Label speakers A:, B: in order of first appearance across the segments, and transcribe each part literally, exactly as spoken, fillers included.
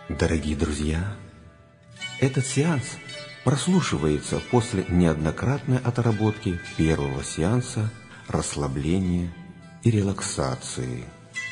A: Дорогие друзья, этот сеанс прослушивается после неоднократной отработки первого сеанса расслабления и релаксации.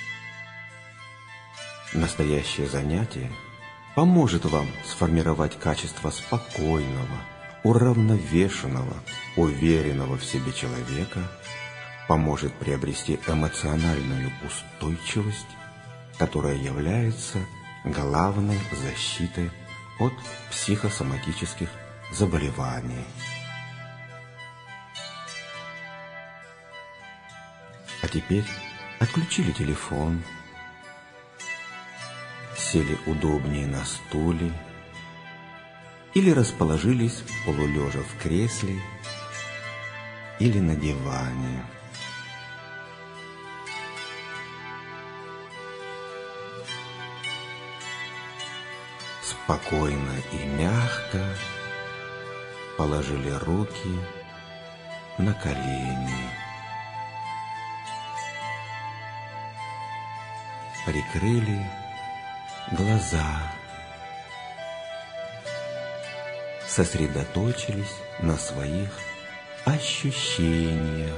A: Настоящее занятие поможет вам сформировать качество спокойного, уравновешенного, уверенного в себе человека, поможет приобрести эмоциональную устойчивость, которая является главной защитой от психосоматических заболеваний. А теперь отключили телефон, сели удобнее на стуле или расположились полулежа в кресле или на диване. Спокойно и мягко положили руки на колени, прикрыли глаза, сосредоточились на своих ощущениях.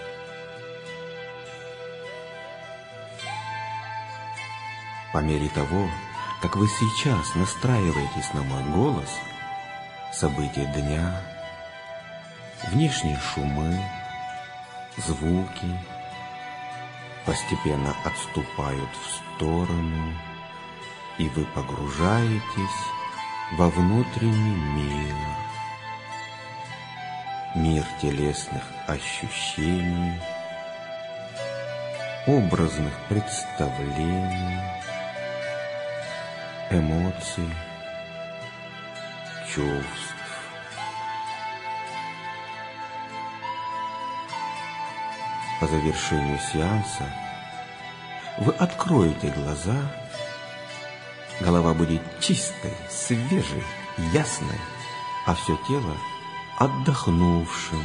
A: По мере того, как вы сейчас настраиваетесь на мой голос, события дня, внешние шумы, звуки постепенно отступают в сторону, и вы погружаетесь во внутренний мир, мир телесных ощущений, образных представлений, эмоций, чувств. По завершению сеанса вы откроете глаза, голова будет чистой, свежей, ясной, а все тело отдохнувшим.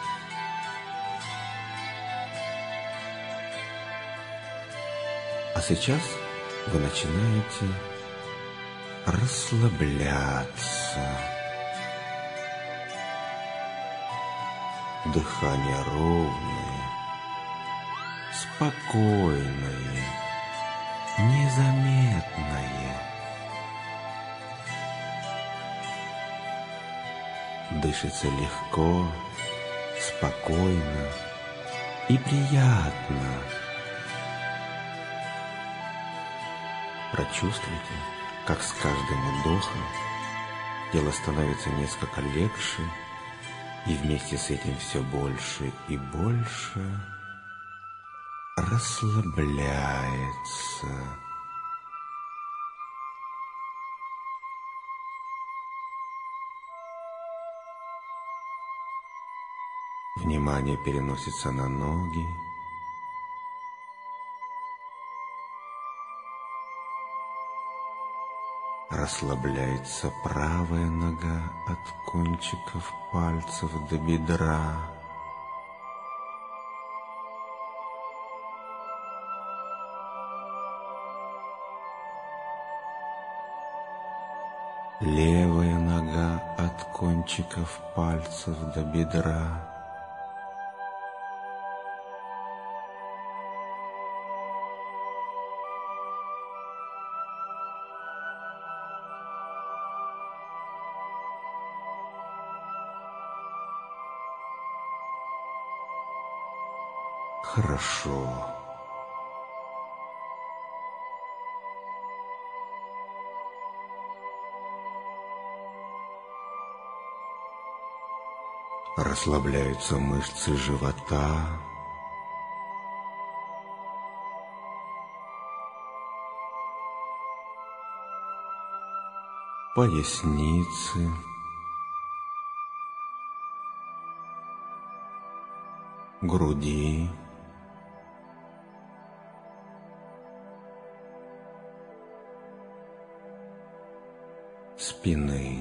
A: А сейчас вы начинаете расслабляться. Дыхание ровное, спокойное, незаметное. Дышится легко, спокойно и приятно. Прочувствуйте, как с каждым вдохом тело становится несколько легче, и вместе с этим все больше и больше расслабляется. Внимание переносится на ноги. Расслабляется правая нога от кончиков пальцев до бедра. Левая нога от кончиков пальцев до бедра. Хорошо. Расслабляются мышцы живота, поясницы, груди, спины.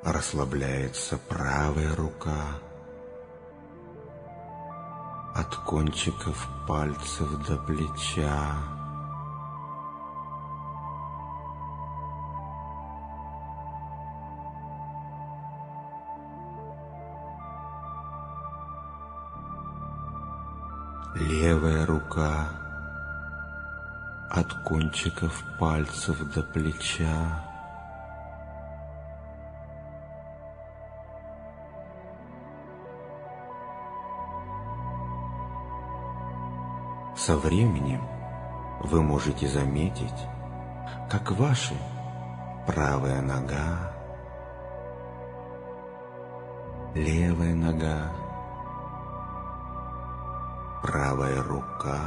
A: расслабляется правая рука, от кончиков пальцев до плеча. Левая рука от кончиков пальцев до плеча. Со временем вы можете заметить, как ваша правая нога, левая нога, правая рука,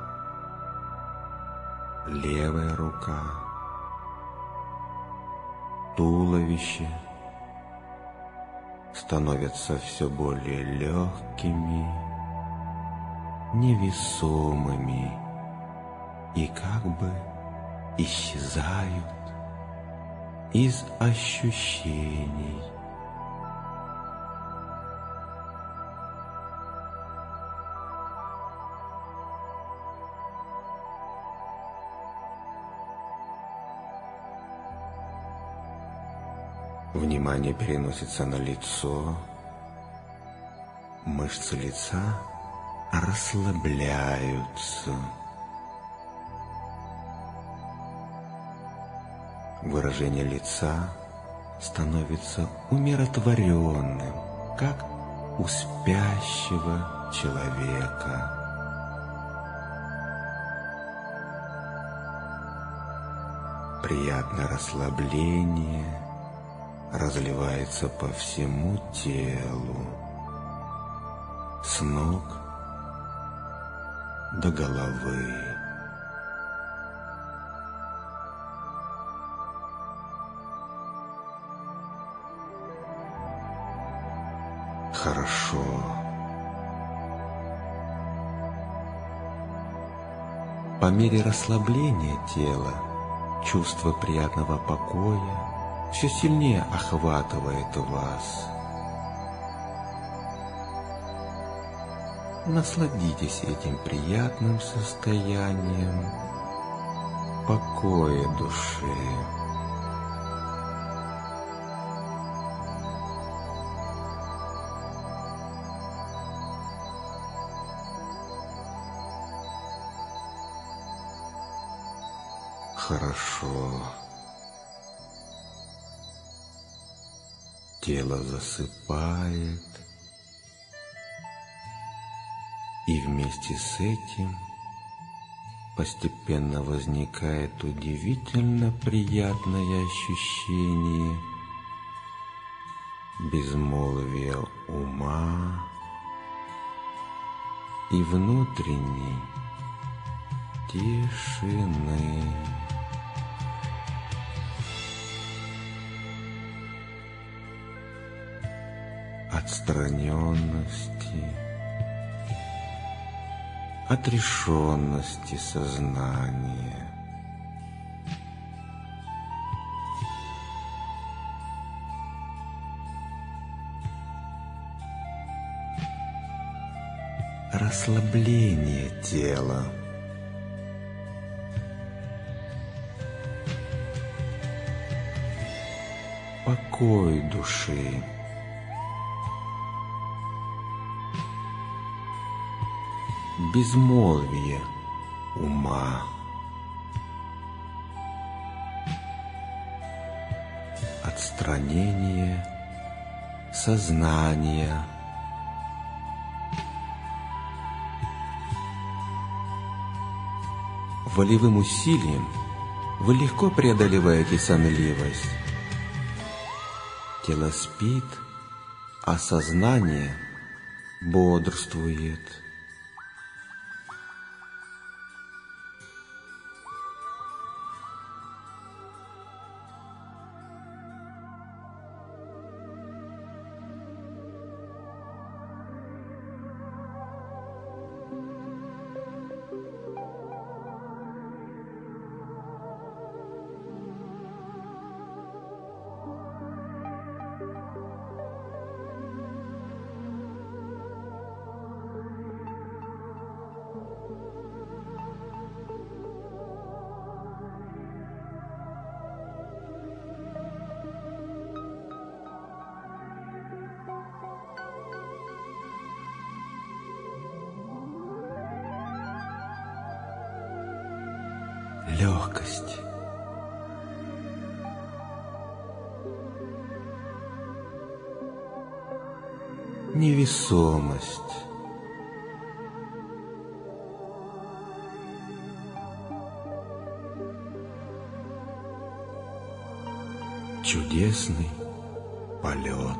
A: левая рука, туловище становятся все более легкими, невесомыми и как бы исчезают из ощущений. Внимание переносится на лицо. Мышцы лица расслабляются. Выражение лица становится умиротворенным, как у спящего человека. Приятное расслабление разливается по всему телу, с ног до головы. Хорошо. По мере расслабления тела чувство приятного покоя все сильнее охватывает вас. Насладитесь этим приятным состоянием покоя души. Хорошо. Тело засыпает, и вместе с этим постепенно возникает удивительно приятное ощущение безмолвия ума и внутренней тишины. Отстраненности, отрешенности сознания. Расслабление тела. Покой души. Безмолвие ума. Отстранение сознания. Волевым усилием вы легко преодолеваете сонливость. Тело спит, а сознание бодрствует. легкость. Невесомость. Чудесный полет.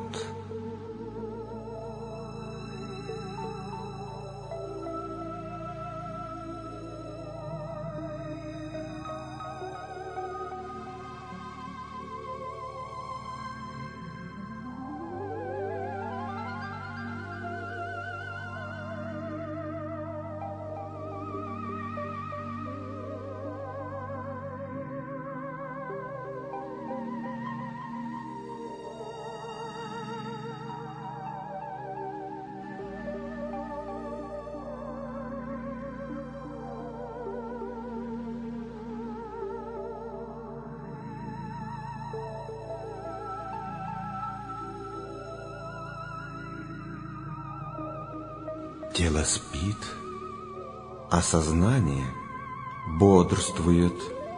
A: Тело спит, а сознание бодрствует.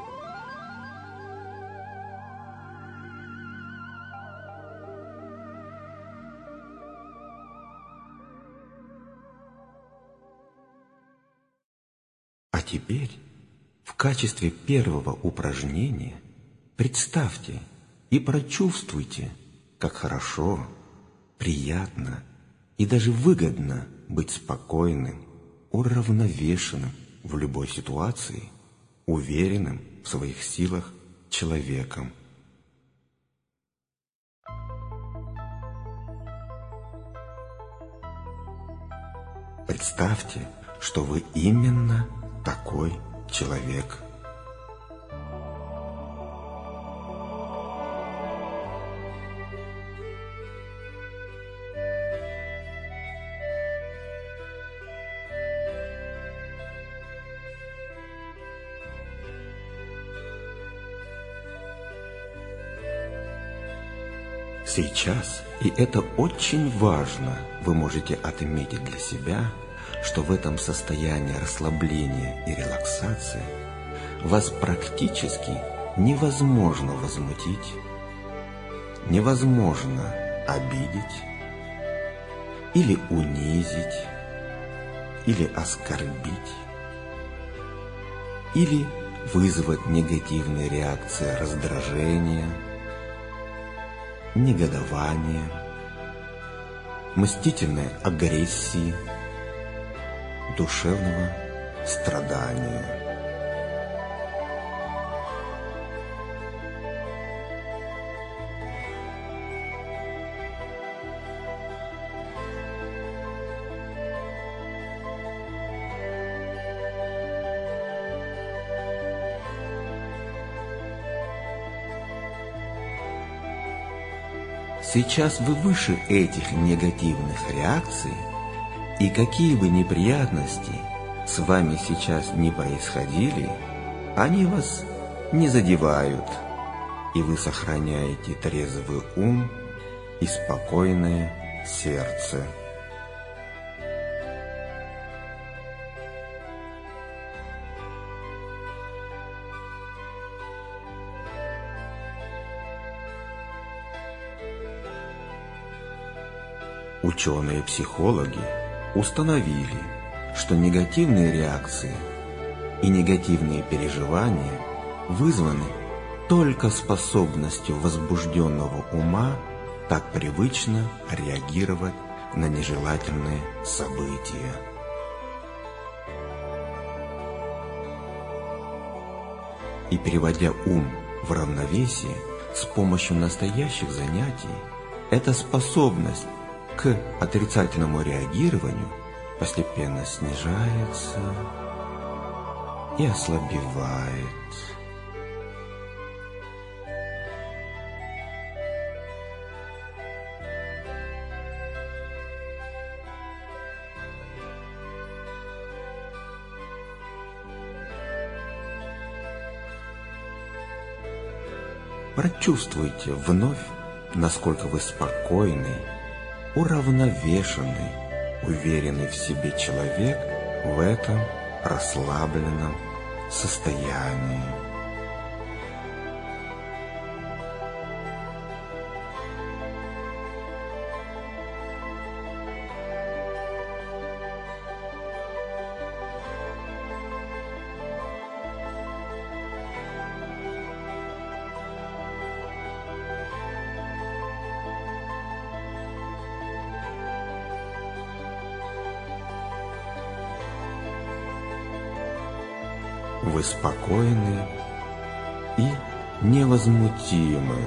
A: А теперь в качестве первого упражнения представьте и прочувствуйте, как хорошо, приятно и даже выгодно быть спокойным, уравновешенным в любой ситуации, уверенным в своих силах человеком. Представьте, что вы именно такой человек. Сейчас, и это очень важно, вы можете отметить для себя, что в этом состоянии расслабления и релаксации вас практически невозможно возмутить, невозможно обидеть или унизить, или оскорбить, или вызвать негативные реакции раздражения, негодования, мстительной агрессии, душевного страдания. Сейчас вы выше этих негативных реакций, и какие бы неприятности с вами сейчас не происходили, они вас не задевают, и вы сохраняете трезвый ум и спокойное сердце. Ученые-психологи установили, что негативные реакции и негативные переживания вызваны только способностью возбужденного ума так привычно реагировать на нежелательные события. И переводя ум в равновесие с помощью настоящих занятий, эта способность к отрицательному реагированию постепенно снижается и ослабевает. Прочувствуйте вновь, насколько вы спокойный, уравновешенный, уверенный в себе человек в этом расслабленном состоянии. Вы спокойны и невозмутимы.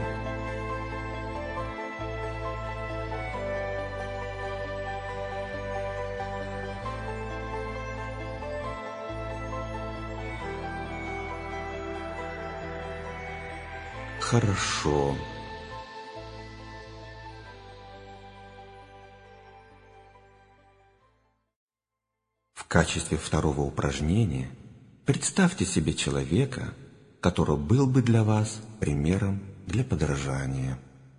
A: Хорошо. В качестве второго упражнения представьте себе человека, который был бы для вас примером для подражания.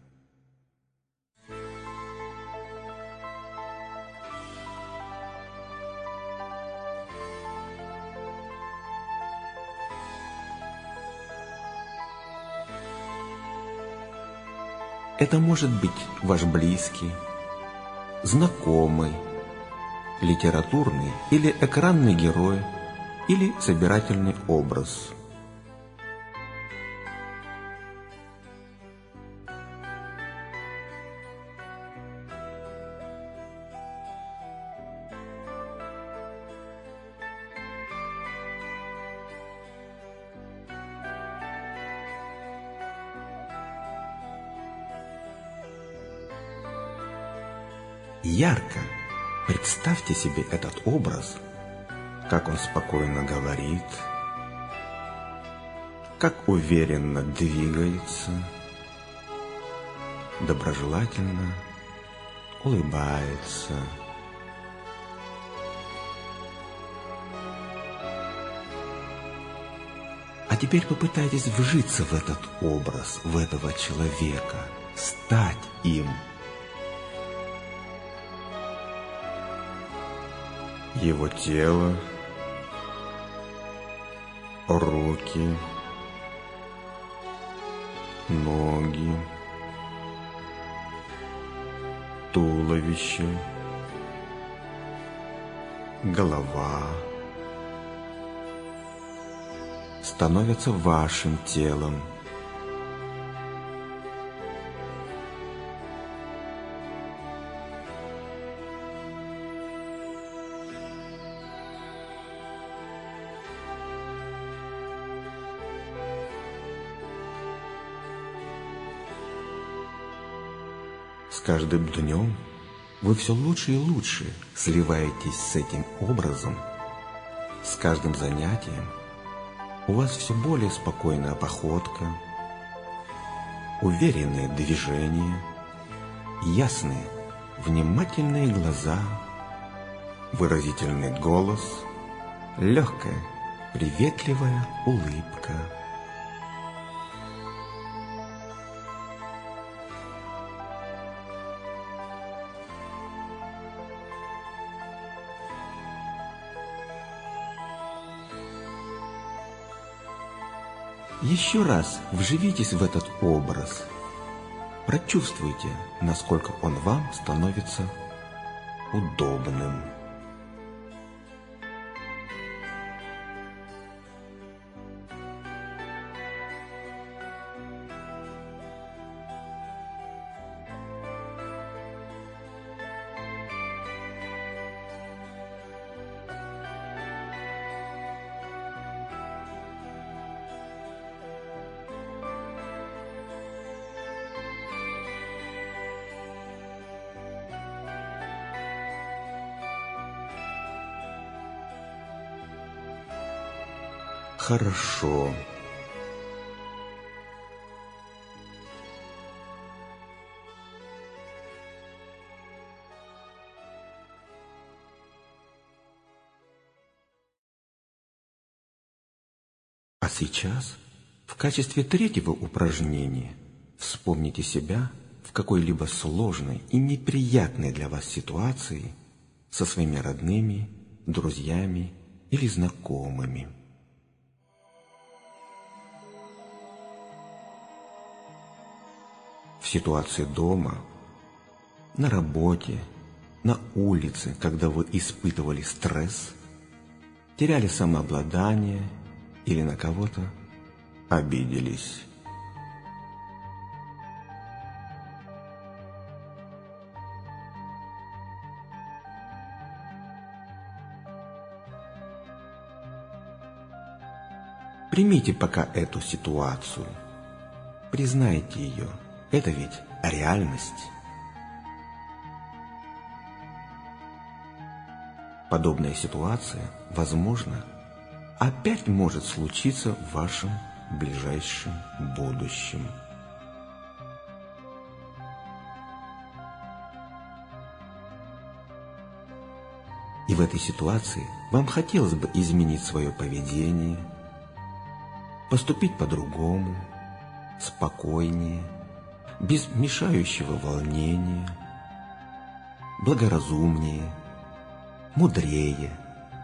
A: Это может быть ваш близкий, знакомый, литературный или экранный герой, или собирательный образ. Ярко представьте себе этот образ, как он спокойно говорит, как уверенно двигается, доброжелательно улыбается. А теперь попытайтесь вжиться в этот образ, в этого человека, стать им. Его тело, руки, ноги, туловище, голова становятся вашим телом. С каждым днем вы все лучше и лучше сливаетесь с этим образом. С каждым занятием у вас все более спокойная походка, уверенные движения, ясные, внимательные глаза, выразительный голос, легкая, приветливая улыбка. Еще раз вживитесь в этот образ. Прочувствуйте, насколько он вам становится удобным. Хорошо. А сейчас, в качестве третьего упражнения, вспомните себя в какой-либо сложной и неприятной для вас ситуации со своими родными, друзьями или знакомыми. ситуации дома, на работе, на улице, когда вы испытывали стресс, теряли самообладание или на кого-то обиделись. Примите пока эту ситуацию, признайте ее, это ведь реальность. Подобная ситуация, возможно, опять может случиться в вашем ближайшем будущем. И в этой ситуации вам хотелось бы изменить свое поведение, поступить по-другому, спокойнее, без мешающего волнения, благоразумнее, мудрее.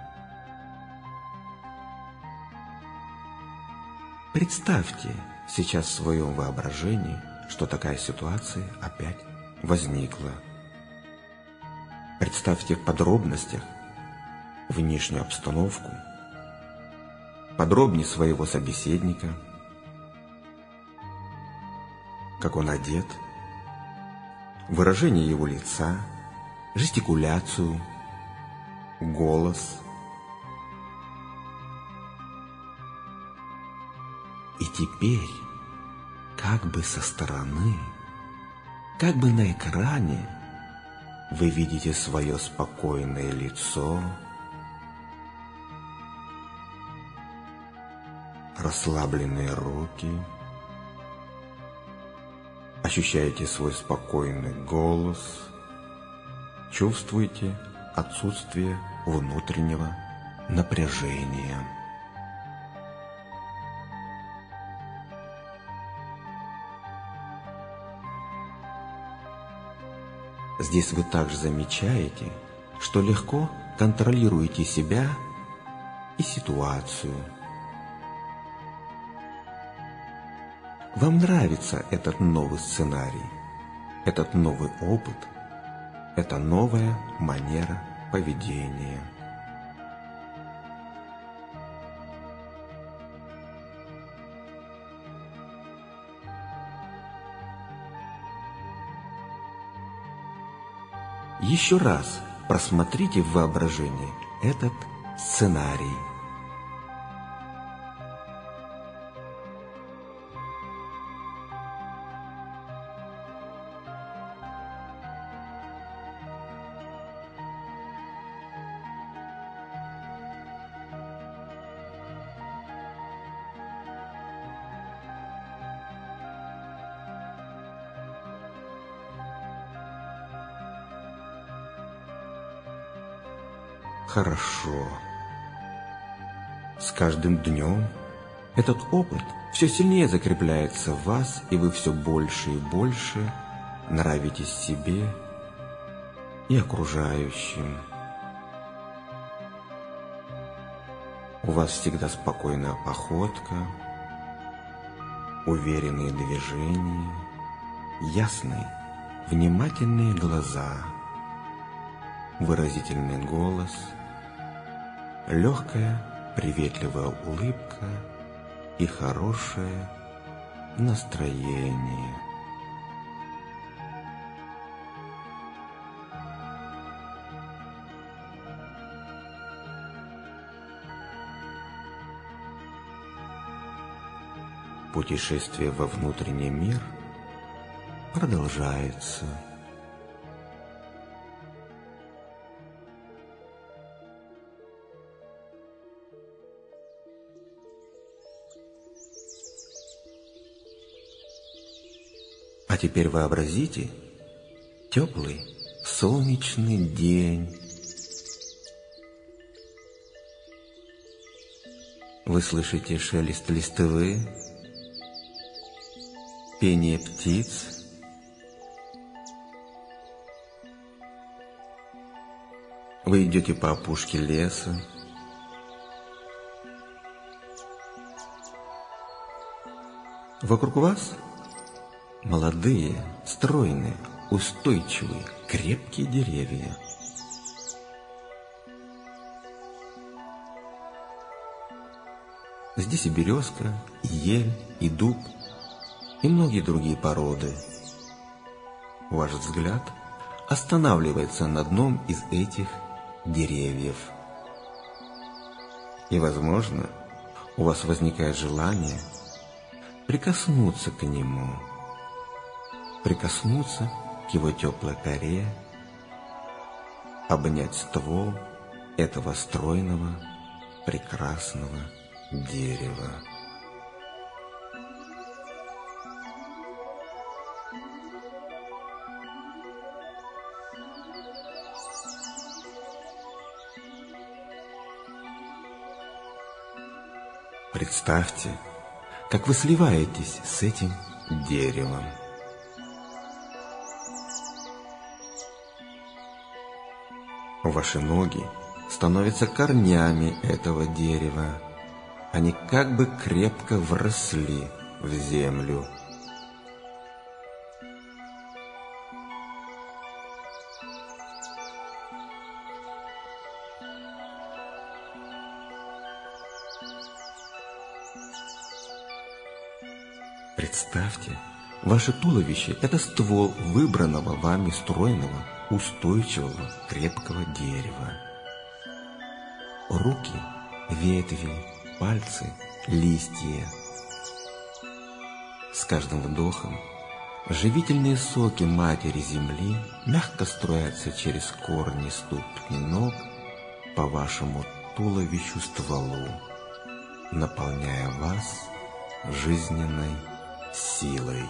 A: Представьте сейчас в своем воображении, что такая ситуация опять возникла. Представьте в подробностях внешнюю обстановку, подробнее своего собеседника, как он одет, выражение его лица, жестикуляцию, голос. И теперь, как бы со стороны, как бы на экране, вы видите свое спокойное лицо, расслабленные руки, ощущаете свой спокойный голос, чувствуете отсутствие внутреннего напряжения. Здесь вы также замечаете, что легко контролируете себя и ситуацию. Вам нравится этот новый сценарий, этот новый опыт, эта новая манера поведения. Еще раз просмотрите в воображении этот сценарий. Хорошо. С каждым днем этот опыт все сильнее закрепляется в вас, и вы все больше и больше нравитесь себе и окружающим. У вас всегда спокойная походка, уверенные движения, ясные, внимательные глаза, выразительный голос, легкая, приветливая улыбка и хорошее настроение. Путешествие во внутренний мир продолжается. А теперь вообразите теплый солнечный день. Вы слышите шелест листвы, пение птиц, вы идете по опушке леса, вокруг вас Молодые, стройные, устойчивые, крепкие деревья. Здесь и березка, и ель, и дуб, и многие другие породы. Ваш взгляд останавливается на одном из этих деревьев. И, возможно, у вас возникает желание прикоснуться к нему, прикоснуться к его теплой коре, обнять ствол этого стройного, прекрасного дерева. Представьте, как вы сливаетесь с этим деревом. Ваши ноги становятся корнями этого дерева. Они как бы крепко вросли в землю. Представьте, ваше туловище – это ствол выбранного вами стройного, устойчивого, крепкого дерева. Руки, ветви, пальцы, листья. С каждым вдохом живительные соки матери земли мягко струятся через корни ступни ног по вашему туловищу стволу, наполняя вас жизненной силой.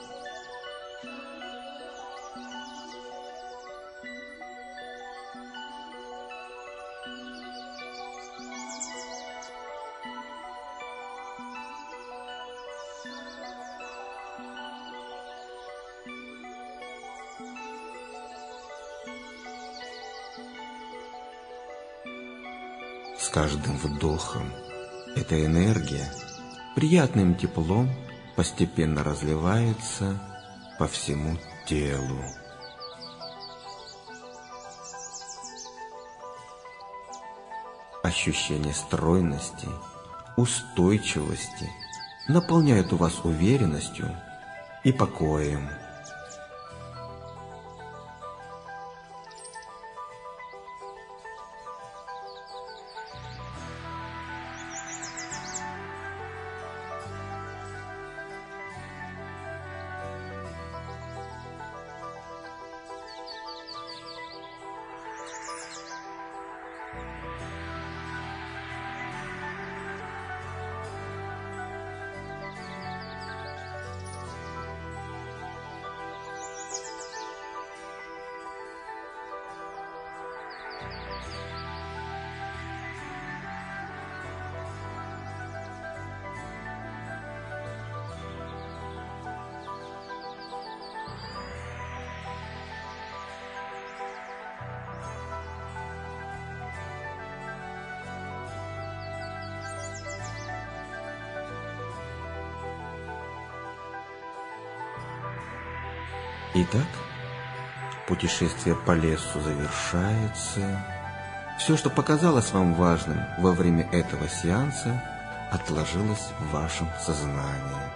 A: С каждым вдохом эта энергия приятным теплом постепенно разливается по всему телу. Ощущение стройности, устойчивости наполняют у вас уверенностью и покоем. Итак, путешествие по лесу завершается. Все, что показалось вам важным во время этого сеанса, отложилось в вашем сознании.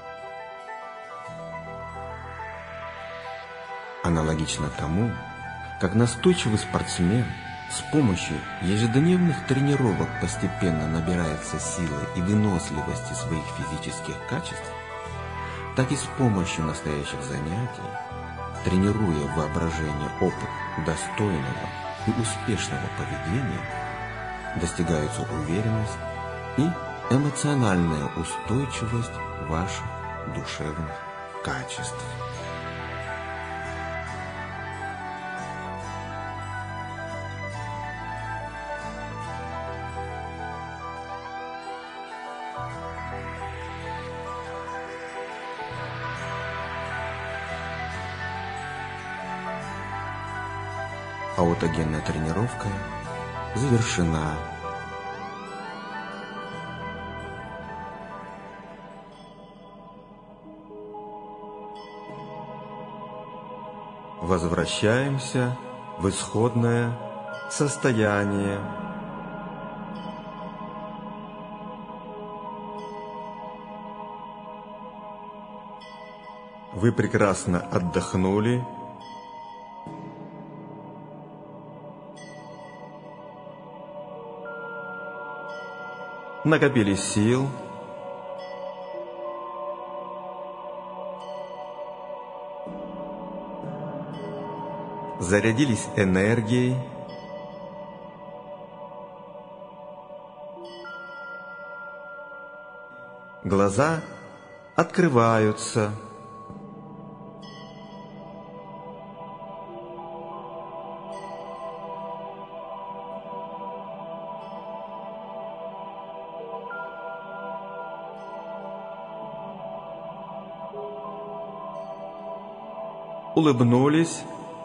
A: Аналогично тому, как настойчивый спортсмен с помощью ежедневных тренировок постепенно набирается силы и выносливости своих физических качеств, так и с помощью настоящих занятий, тренируя в воображении опыт достойного и успешного поведения, достигаются уверенность и эмоциональная устойчивость ваших душевных качеств. Аутогенная тренировка завершена. возвращаемся в исходное состояние. Вы прекрасно отдохнули. Накопили сил. Зарядились энергией. Глаза открываются. Улыбнулись.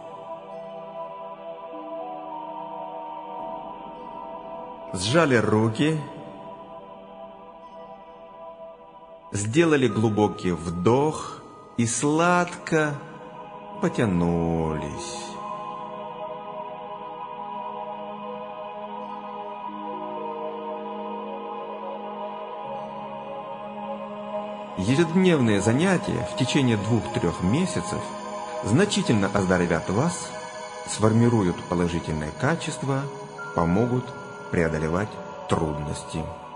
A: Сжали руки. Сделали глубокий вдох и сладко потянулись. Ежедневные занятия в течение двух-трех месяцев значительно оздоровят вас, сформируют положительные качества, помогут преодолевать трудности.